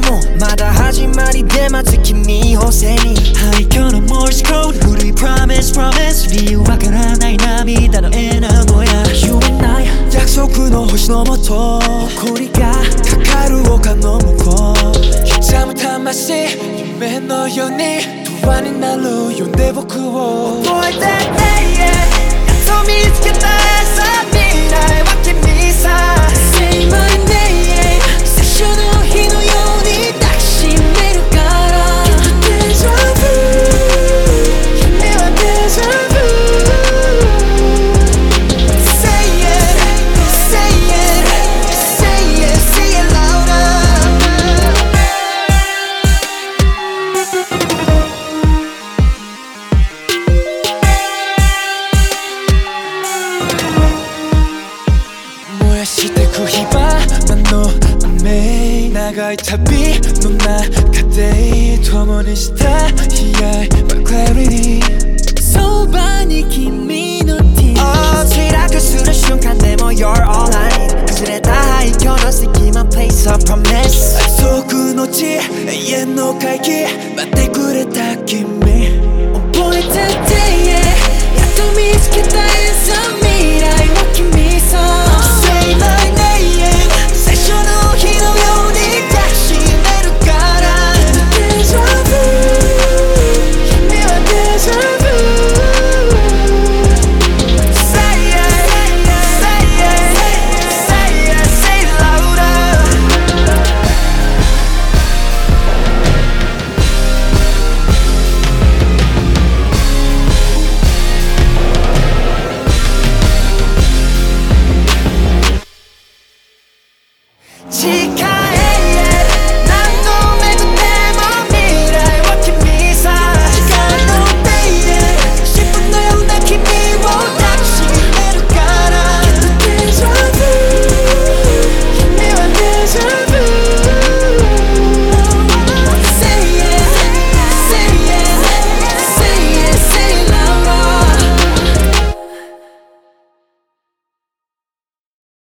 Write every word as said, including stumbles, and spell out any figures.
もまだ始まりで待つ君を背に廃墟のモースコード古い Promise Promise 理由わからない涙の絵なのや言えない約束の星のもと誇りがかかる丘の向こう刻む魂夢のように永遠になる呼んで僕を覚えてて、yeah、やっと見つけたさ未来は君さ Say my name 最初の日のように抱きしめるからデジャブ夢はデジャブ Say it Say it Say it Say it louder燃やしてく火花の雨長い旅の中で共にした Here my clarity そばに君の tears Oh 墜落する瞬間でも You're all I need 崩れた廃墟の隙間 Place of promise 約束の地永遠の回帰待ってくれた君覚えてて